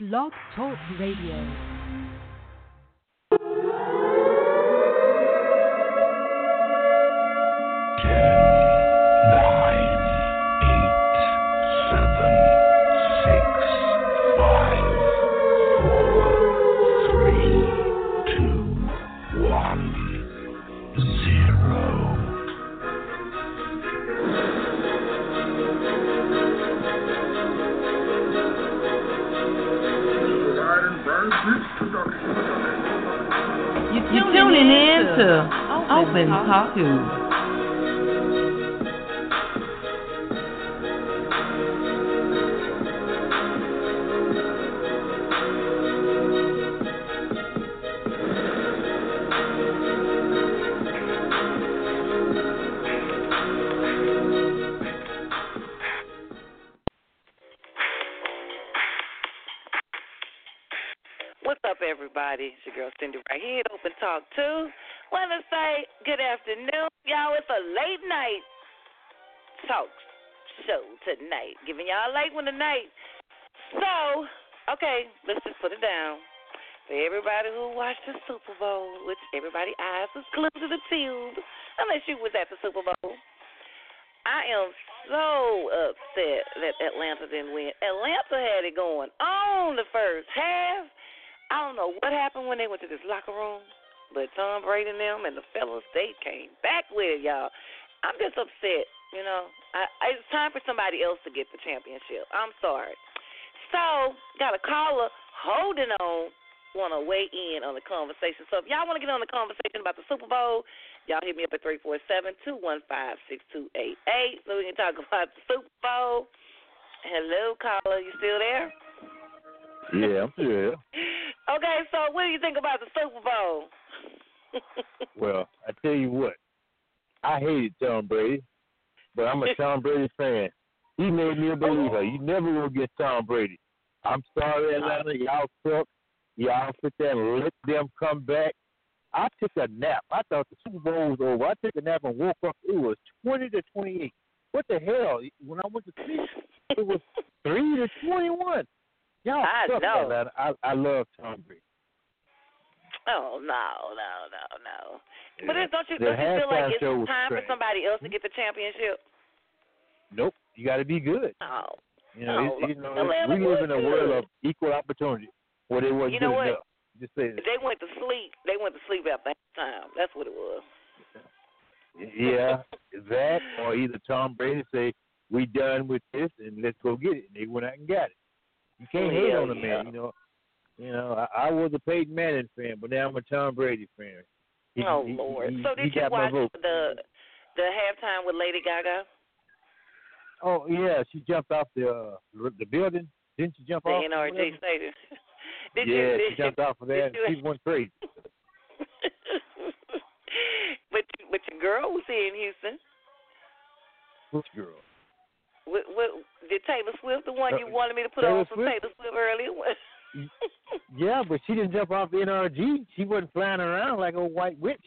Blog Talk Radio. You're tuning in to Open Talk News. What's up, everybody? It's your girl Cindy right here at Open Talk 2. Want to say good afternoon, y'all. It's a late night talk show tonight. Giving y'all a late one tonight. So, okay, let's just put it down. For everybody who watched the Super Bowl, which everybody's eyes was glued to the tube, unless you was at the Super Bowl, I am so upset that Atlanta didn't win. Atlanta had it going on the first half. I don't know what happened when they went to this locker room, but Tom Brady and them and the fellas, they came back with it, y'all. I'm just upset, you know. It's time for somebody else to get the championship. I'm sorry. So, got a caller holding on, want to weigh in on the conversation. So, if y'all want to get on the conversation about the Super Bowl, y'all hit me up at 347-215-6288 so we can talk about the Super Bowl. Hello, caller. You still there? Yeah, I'm still here. Okay, so what do you think about the Super Bowl? Well, I tell you what, I hated Tom Brady, but I'm a Tom Brady fan. He made me a believer. You never will get Tom Brady. I'm sorry, Atlanta. Y'all suck. Y'all sit there and let them come back. I took a nap. I thought the Super Bowl was over. I took a nap and woke up. It was 20-28. What the hell? When I went to sleep, it was 3-21. Y'all suck, Atlanta. I love Tom Brady. Oh, no. Yeah. But don't you feel like it's time for somebody else to get the championship? Nope. You got to be good. Oh. We live in a world of equal opportunity where they wasn't good enough. Just say that. They went to sleep. They went to sleep after halftime. That's what it was. Yeah, that or either Tom Brady say, we done with this and let's go get it. And they went out and got it. You can't hate on the man, you know. I was a Peyton Manning fan, but now I'm a Tom Brady fan. Lord! So did you watch the halftime with Lady Gaga? Oh yeah, she jumped off the building. Didn't she jump off? The NRG Stadium. She jumped off of that. She went crazy. but your girl was here in Houston. Which girl? What, did Taylor Swift, the one you wanted me to put on for Taylor Swift earlier? Yeah, but she didn't jump off the NRG. She wasn't flying around like a white witch.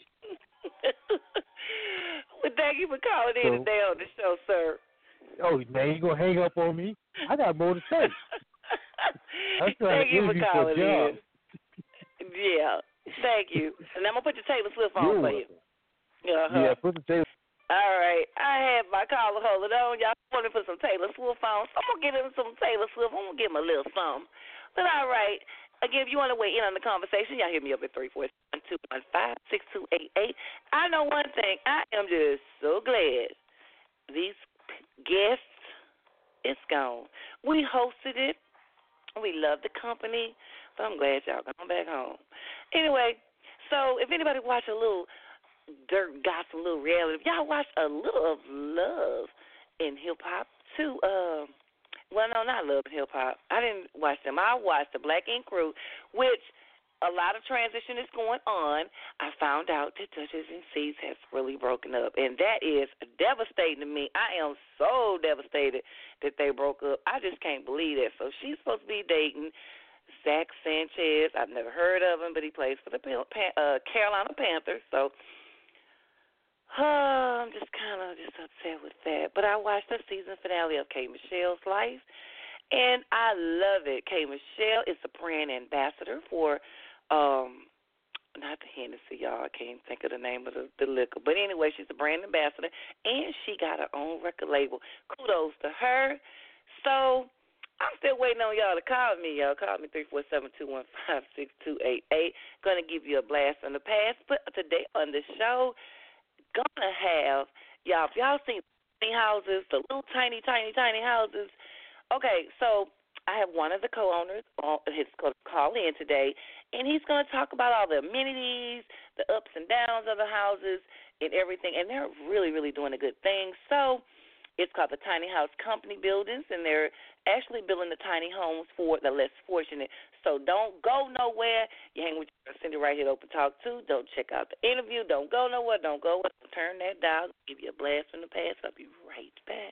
Well, thank you for calling in today on the show, sir. Oh, man, you going to hang up on me? I got more to say. Thank you for calling in. Yeah, thank you. And I'm going to put your Taylor Swift on for you. Yeah, put the Taylor. All right, I have my caller holding on. Y'all want to put some Taylor Swift on, so I'm going to get him some Taylor Swift. I'm going to give him a little something. But all right, again, if you want to weigh in on the conversation, y'all hit me up at 347-215-6288. I know one thing. I am just so glad these guests is gone. We hosted it. We love the company, but I'm glad y'all gone back home. Anyway, so if anybody watch a little dirt gossip, a little reality, if y'all watch a little of Love in Hip Hop too, well, no, not Love in Hip Hop. I didn't watch them. I watched the Black Ink Crew, which a lot of transition is going on. I found out that Duchess and Cease has really broken up, and that is devastating to me. I am so devastated that they broke up. I just can't believe that. So she's supposed to be dating Zach Sanchez. I've never heard of him, but he plays for the Carolina Panthers. So I'm just kind of upset with that. But I watched the season finale of K. Michelle's Life, And I love it. K. Michelle is the brand ambassador for not the Hennessy, y'all. I can't think of the name of the liquor. But anyway, she's the brand ambassador, and she got her own record label. Kudos to her. So I'm still waiting on y'all to call me, y'all. Call me 347-215-6288. Going to give you a blast from the past. But today on the show, going to have, y'all, if y'all seen tiny houses, the little tiny houses. Okay, so I have one of the co-owners. He's going to call in today, and he's going to talk about all the amenities, the ups and downs of the houses, and everything. And they're really, really doing a good thing. So it's called the Tiny House Company Buildings, and they're actually building the tiny homes for the less fortunate. So don't go nowhere. You hang with Cindy right here at Open Talk 2. Don't check out the interview. Don't go nowhere. Don't turn that dial. Give you a blast from the past. I'll be right back.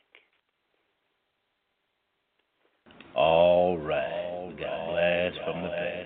All right. We got a blast from the past.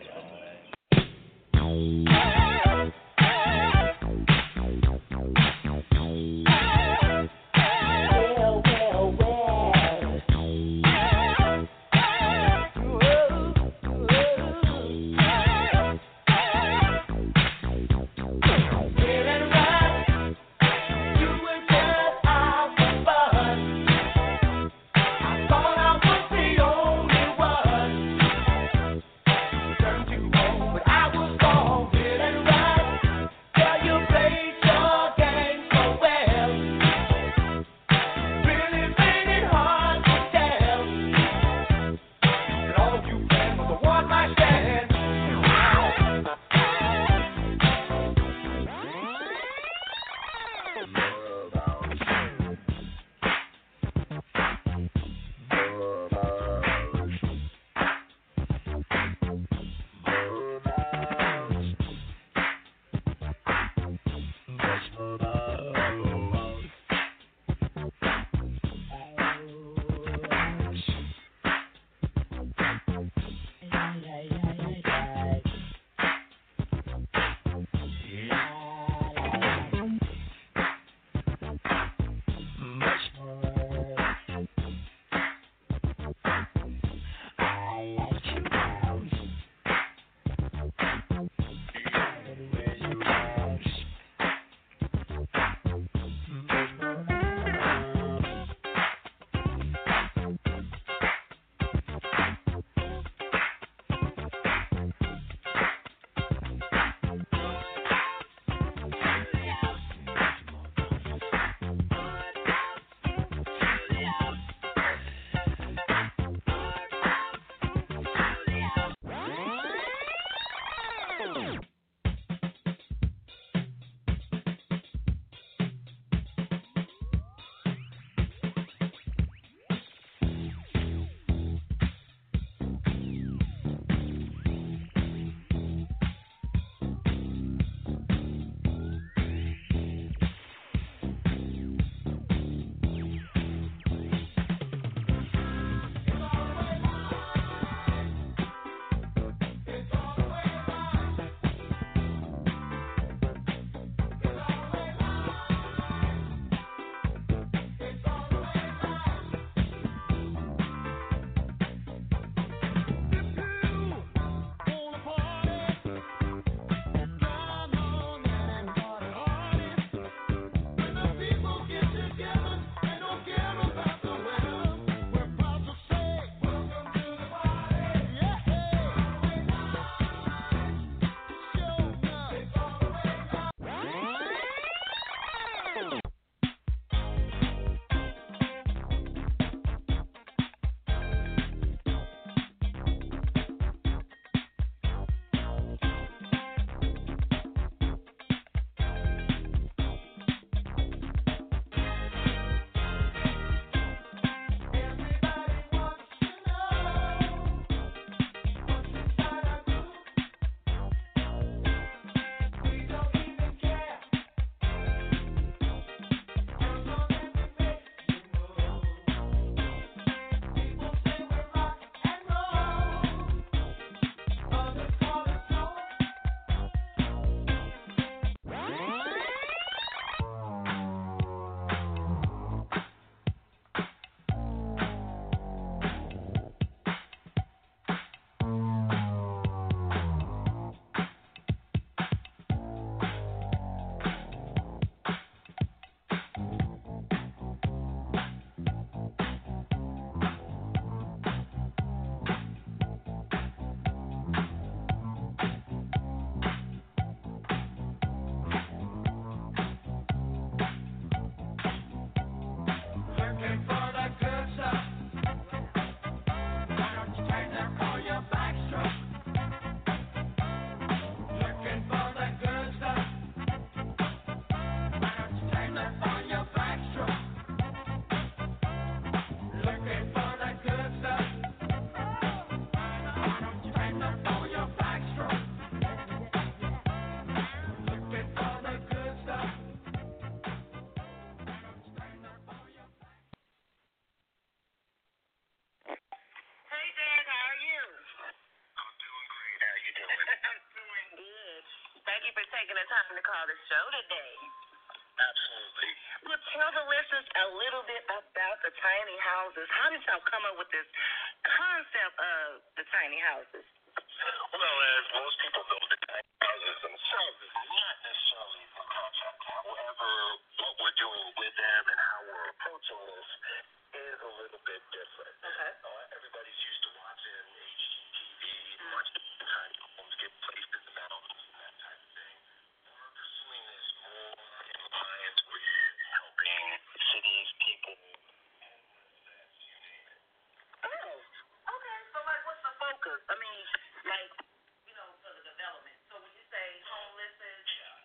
taking the time to call the show today. Absolutely. Well, tell the listeners a little bit about the tiny houses. How did y'all come up with this concept of the tiny houses? Well, as most people know, the tiny houses themselves is not necessarily the concept. However, what we're doing with them and how we're approaching this is a little bit different. Okay. Everybody's used to watching HGTV, watching tiny homes get placed in the mountains and that type of thing. We're pursuing this more in alliance with helping cities, people, homelessness, you name it. Oh, okay. So, like, what's the focus? I mean, like, for the development. So, when you say homelessness,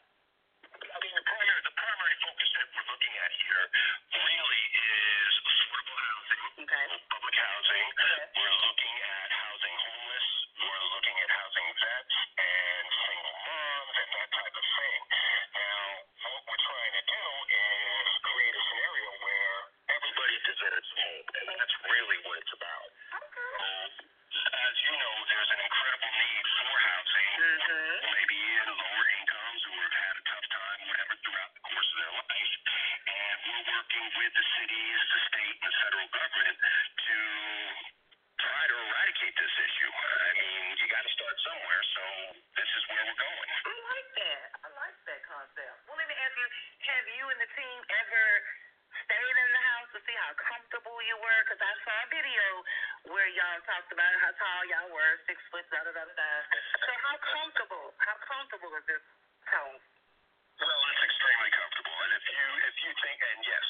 I mean, the primary focus that we're looking at here really is affordable housing, okay. public housing. Yes. We're looking at housing homeless. We're looking at housing vets and single moms and that type of thing. Now, what we're trying to do is create a scenario where everybody deserves a home, and that's really what it's about. As you know, there's an incredible need for housing, maybe in lower incomes who have had a tough time, whatever, throughout the course of their life. And we're working with the cities, the state, and the federal government to try to eradicate this issue. I mean, you got to start somewhere, so this is where we're going. I like that. I like that concept. Well, let me ask you, have you and the team ever stayed in the house to see how comfortable you were? Because I saw a video where y'all talked about how tall y'all were, 6 foot, da-da-da-da-da. So how comfortable is this home? Well, it's extremely comfortable. And if you think, and yes,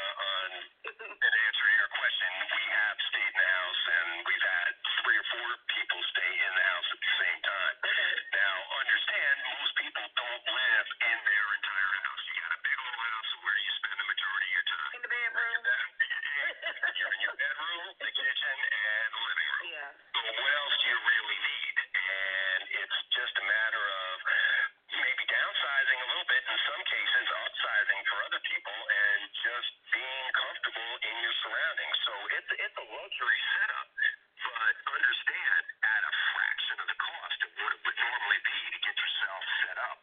and answer your question, we have stayed in the house, and we've had 3 or 4 people stay in the house at the same time. Now, understand, most people don't live in their entire house. You got a big old house, so where do you spend the majority of your time? In the bedroom. You're in your bedroom, the kitchen, and the living room. Yeah. So what else do you really need? And it's just a matter of maybe downsizing a little bit, in some cases upsizing for other people, and just being comfortable in your surroundings. So it's a luxury setup, but understand, at a fraction of the cost of what it would normally be to get yourself set up.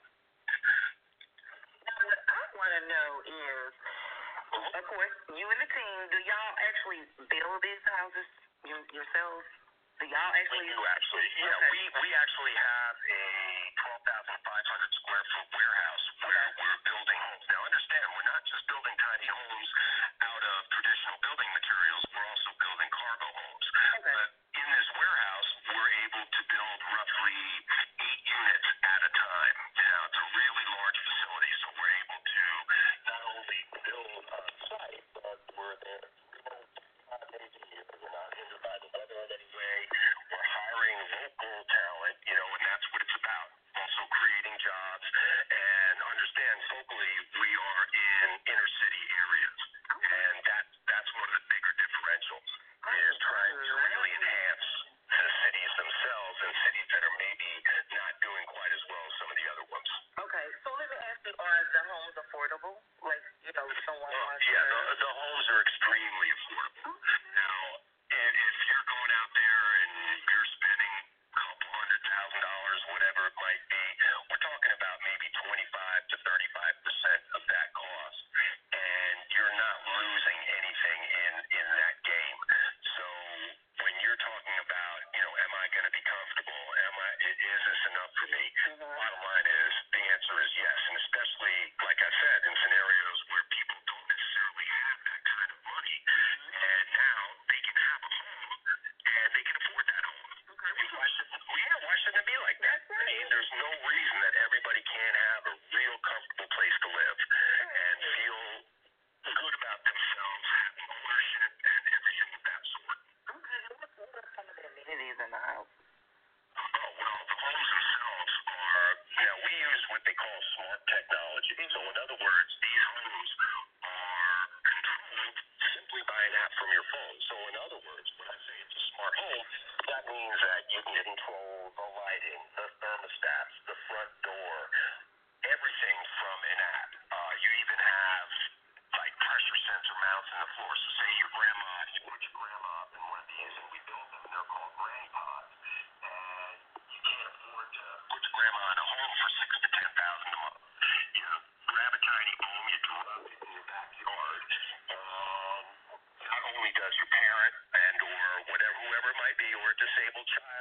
Now, what I want to know is, of course, you and the team, do y'all actually build these houses yourselves? Do y'all actually? We do, actually. Yeah, okay. we actually have a 12,500 square foot warehouse where we're building homes. Now, understand, we're not just building tiny homes out of traditional building materials. We're also building cargo homes. Okay. But in this warehouse, we're able to build roughly 8 units at a time. Now, it's a really large facility, so we're able to not only build on site, but we're there 5 days a year. We're not hindered by the weather in any way. We're hiring local talent, and that's what it's about. Also creating jobs. And understand, locally, we are in inner city areas. And that's one of the bigger differentials, is trying to really enhance the cities themselves and cities that are maybe not doing quite as well as some of the other ones. Okay, so let me ask you, are the homes affordable? Like, someone wants Yeah, the homes are extremely affordable. Now, and if you're going out there and you're spending a couple $100,000, whatever it might be, we're talking about maybe 25 to 35% of that cost, and you're not losing anything in that game. So when you're talking about, am I going to be comfortable? Is this enough for me? Bottom line is, the answer is yes, and especially, like I said, in scenarios where people don't necessarily have that kind of money, and now they can have a home, and they can afford that home. Okay. Why shouldn't it be like that? I mean, there's no reason that everybody can't have a real comfortable place to live and feel good about themselves, having ownership and everything of that sort. Okay, what are some of the amenities in the house? Oh, well, the homes themselves are, we use what they call smart technology. So in other words, these homes are controlled simply by an app from your phone. So in other words, when I say it's a smart home, that means that you can control the lighting, the thermostats, the front door, everything from an app. You even have like pressure sensor mounts in the floor. So say your grandma, you put your grandma up in one of these, and we built them. They're called granny pods, and you can't afford to put your grandma in a home for $6,000 to $10,000 a month.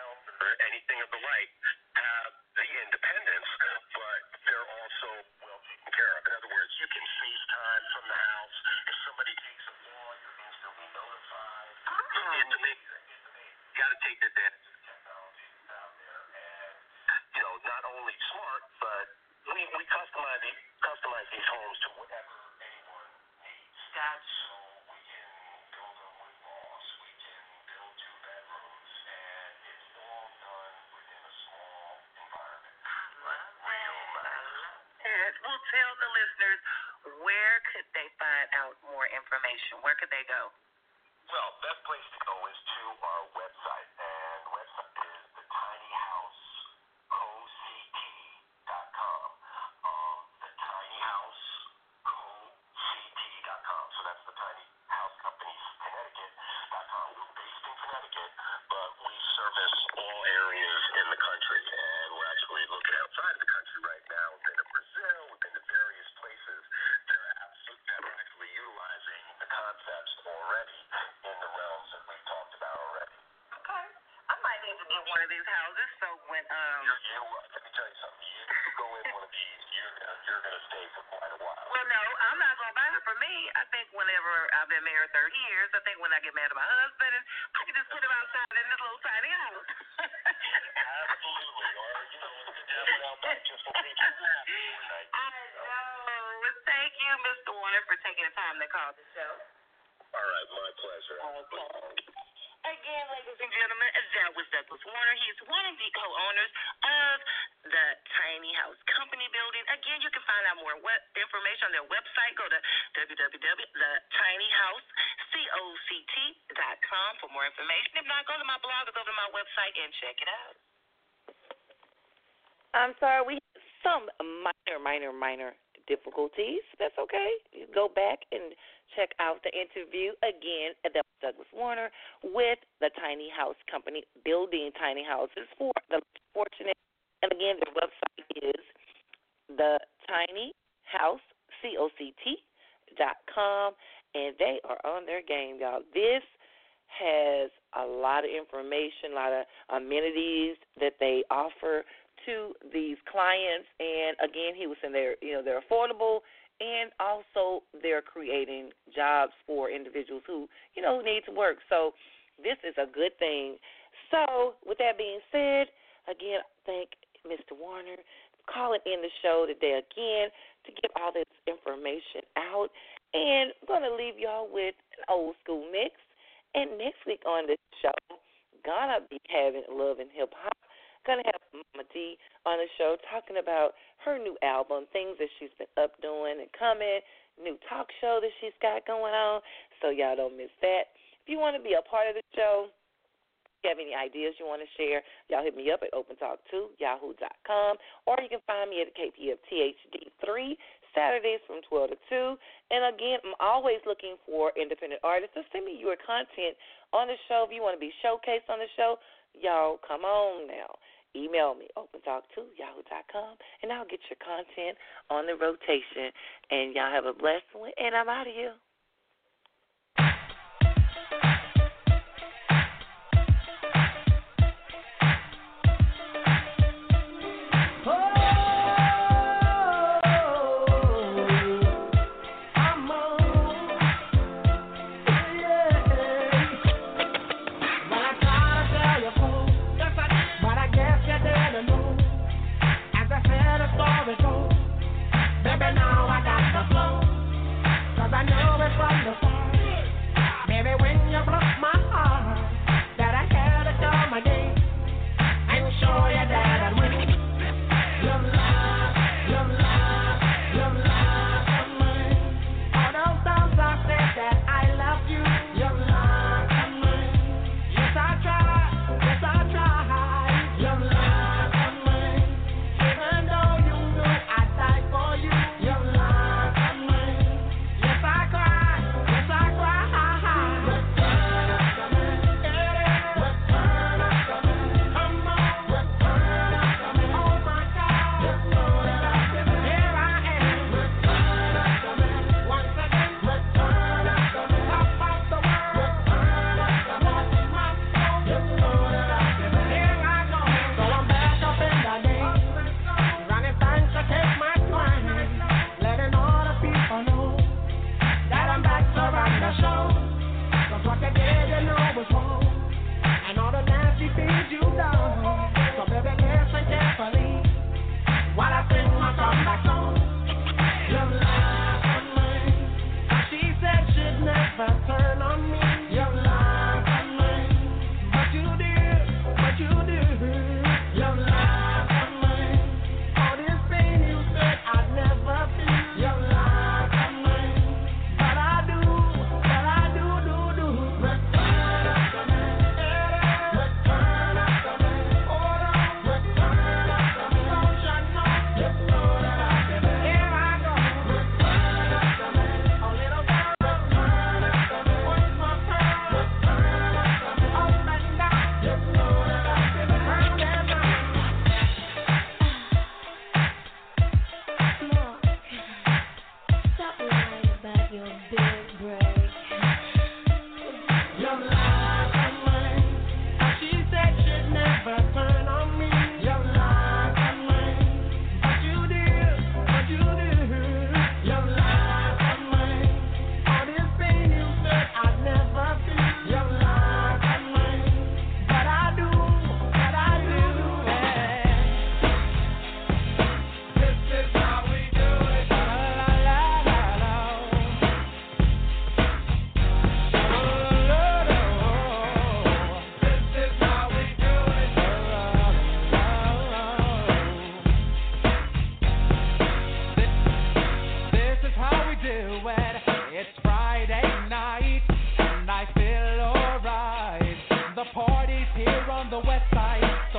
house or anything of the like have the independence, but they're also well taken care of. In other words, you can FaceTime from the house. If somebody takes a fall, you're instantly notified. It's amazing. You got to take the advantage of the technology that's out there, and not only smart, but we customize these homes to whatever anyone needs. So we can build them with moss. We can build 2 bedrooms, and it's all done within a small environment. Well, tell the listeners, where could they find out more information? Where could they go? Well, best place to go is to our website, and the website is thetinyhousecoct.com. Thetinyhousecoct.com. So that's the Tiny House Company's Connecticut.com. We're based in Connecticut, but we service all areas in the country, and we're actually looking outside of the country right now. We've been to Brazil, we've been to various places that are actually utilizing the concepts already in the realms that we've talked about already. Okay. I might need to get one of these houses, so when Let me tell you something. You go in one of these, you're gonna stay for quite a while. Well, no, I'm not going to buy it for me. I think whenever I've been married 30 years, I think when I get married to my husband, I can just put him outside in this little tiny house. Absolutely. Or, let's have one out back just in case you have overnight. I know. Thank you, Mr. Warner, for taking the time to call the show. All right, my pleasure. Okay. Again, ladies and gentlemen, that was Douglas Warner. He's one of the co-owners of the Tiny House Company building. Again, you can find out more information on their website. Go to www.tinyhousecoct.com for more information. If not, go to my blog or go to my website and check it out. I'm sorry, we had some minor difficulties. That's okay. You go back and check out the interview again. That was Douglas Warner with the Tiny House Company, building tiny houses for the fortunate. And again, their website is thetinyhousecoct.com, and they are on their game, y'all. This has a lot of information, a lot of amenities that they offer to these clients. And again, he was in there, they're affordable, and also they're creating jobs for individuals who need to work. So this is a good thing. So with that being said, again, thank Mr. Warner calling in the show today again to get all this information out. And I'm going to leave y'all with an old school mix. And next week on this show, gonna be having Love and Hip Hop. Gonna have Mama D on the show talking about her new album, things that she's been up doing and coming, new talk show that she's got going on. So y'all don't miss that. If you want to be a part of the show, if you have any ideas you want to share, y'all hit me up at opentalk2yahoo.com, or you can find me at KPFTHD3 Saturdays from 12 to 2. And again, I'm always looking for independent artists. So send me your content on the show. If you want to be showcased on the show, y'all come on now. Email me, opentalk2yahoo.com, and I'll get your content on the rotation. And y'all have a blessed one, and I'm out of here. Baby, now I got the flow, 'cause I know it.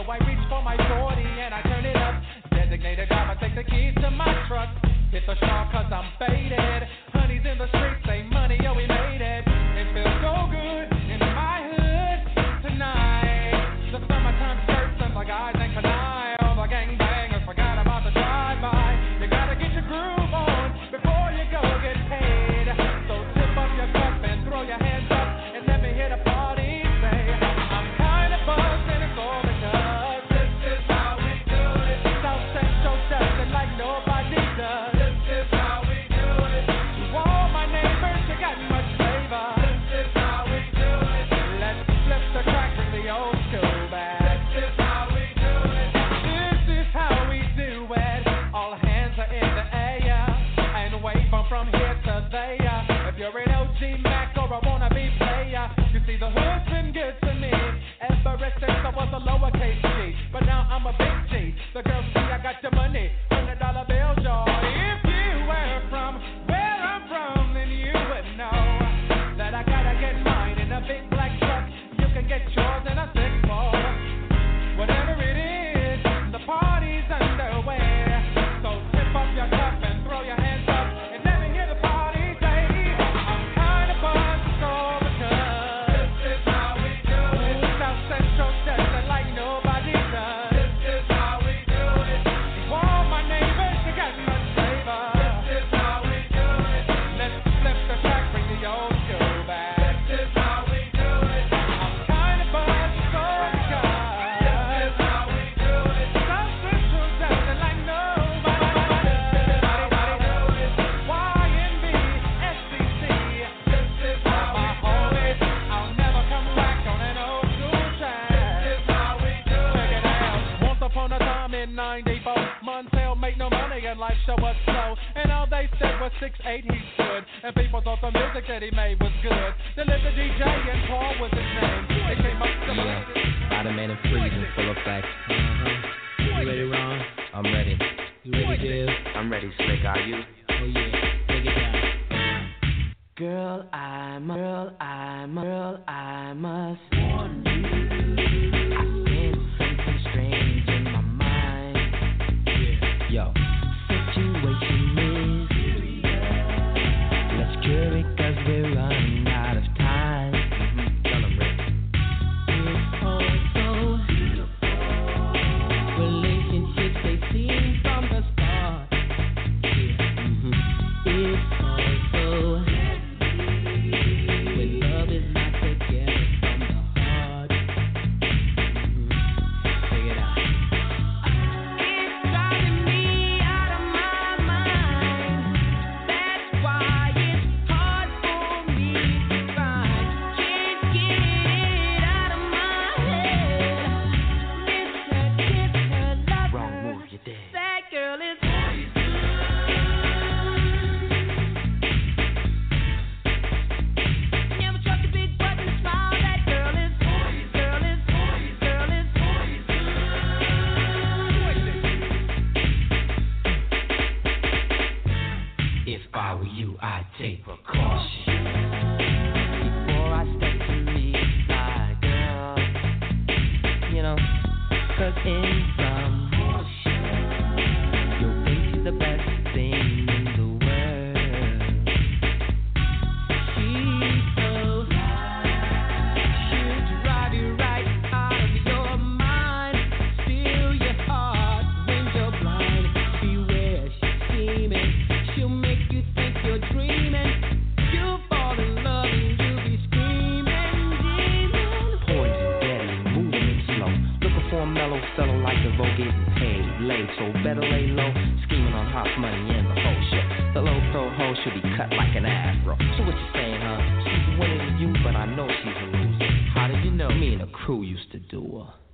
I reach for my 40 and I turn it up. Designated driver, take the keys to my truck. Hit the straw cause I'm faded. Honey's in the streets, say money, yo, we made it. It feels so good in my hood tonight. The summertime skirts and the guys ain't canine. All the gangbangers forgot about the drive-by. You gotta get your groove on before you go get paid. So tip up your cup and throw your hands up and let me hear the party say, I'm kinda buzzed and it's all because this is how we do it. South Central does it like nobody does. This is how we do it. To all my neighbors, you got much flavor. This is how we do it. Let's flip the track with the old school back. This is how we do it. This is how we do it. All hands are in the air and wave from here to there. If you're an OG Mac or a wannabe player, you see the hood's been good to me ever since I was a lowercase G. But now I'm a big G. The girls see I got your money, $100 bills, y'all. If you were from where I'm from, then you would know that I gotta get mine in a big black truck. You can get yours in a 6-4. Whatever it is, the party's underway. So tip up your cup and throw your hands up and let me hear the party say, I'm kinda buzzed, it's all because this is how we do it. South Central does it like nobody does. This is how we do it. To all my neighbors, you got much flavor. This is how we do it. Let's flip the track, bring the old school back. This is how we do it. I'm kinda buzzed, it's all because this is how we do it. South Central does it like nobody does. YNB, SCC, this is how my homies. I'll never come back on an old school track. This is how we do it. Check it out. Once upon a time in '94, Montel made no money and life show was slow. And all they said was 6'8" he stood. And people thought the music that he made was good. They lived the DJ and Paul was his name. They came up to Automatic freezing, full effect. You ready, Ron? I'm ready. You ready, Div? I'm ready, Slick. Are you? Oh yeah, take it down. Girl, I must warn you. I sense something strange in my mind. Yo, situation is serious. Let's cure it 'cause we're running out of time. Tell 'em, Rick. It's all so beautiful. Relationships they seem from the start. It's all so heavy when love is not together from the heart. Check it out. It's driving me out of my mind. That's why it's hard for me to find. Can't get it out of my head. Miss her lover. Wrong move, you're dead. That girl is never trust a big button smile. That girl is If I were you, I'd take precaution before I step to meet my girl. You know, 'cause in some your face is the best thing in the world. She's so she'll drive you right out of your mind, steal your heart when you're blind. Beware, she's scheming. She'll make you think you're dreaming. You'll fall in love and you'll be screaming, demon. Poison, deadly, moving it slow. Looking for a mellow fellow like the Vogue getting paid. Late, so better lay low. Scheming on hot money and the whole show. The low pro hoe should be cut like an afro. So what you saying, huh? She's winning you, but I know she's a loser. How did you know? Me and the crew used to do her.